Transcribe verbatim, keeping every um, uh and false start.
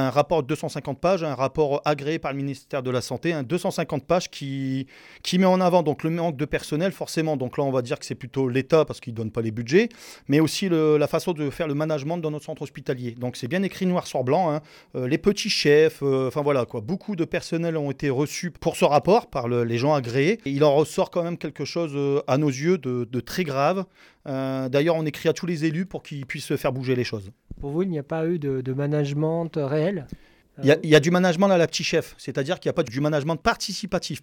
Un rapport de deux cent cinquante pages, un rapport agréé par le ministère de la Santé, un deux cent cinquante pages qui, qui met en avant donc le manque de personnel forcément. Donc là, on va dire que c'est plutôt l'État parce qu'il ne donne pas les budgets, mais aussi le, la façon de faire le management dans notre centre hospitalier. Donc c'est bien écrit noir sur blanc, hein. Euh, les petits chefs, euh, enfin voilà quoi. Beaucoup de personnel ont été reçus pour ce rapport par le, les gens agréés. Et il en ressort quand même quelque chose euh, à nos yeux de, de très grave. Euh, d'ailleurs, on écrit à tous les élus pour qu'ils puissent faire bouger les choses. Pour vous, il n'y a pas eu de, de management réel ? Il y, a, il y a du management à la petit chef, c'est-à-dire qu'il n'y a pas du management participatif.